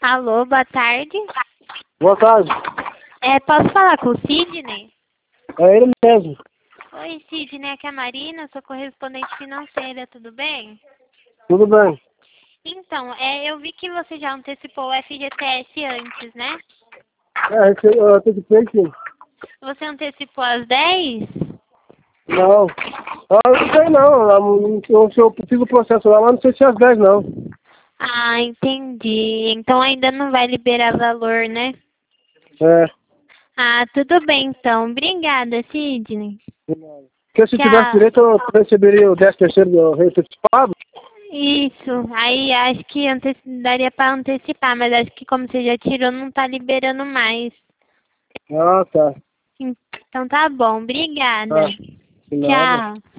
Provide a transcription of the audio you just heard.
Alô, boa tarde. Boa tarde. Posso falar com o Sidney? É ele mesmo. Oi, Sidney, aqui é a Marina, sou correspondente financeira, tudo bem? Tudo bem. Então, eu vi que você já antecipou o FGTS antes, né? Eu tenho que ter sim. Você antecipou às 10? Não. Eu não sei não. Eu fiz o processo lá, mas não sei se é às 10 não. Ah, entendi. Então ainda não vai liberar valor, né? É. Ah, tudo bem então. Obrigada, Sidney. Porque se tivesse Tchau. direito, eu receberia o 13º do antecipado. Isso, aí acho que daria para antecipar, mas acho que como você já tirou, não tá liberando mais. Ah, tá. Então tá bom, obrigada. Ah, de nada. Tchau.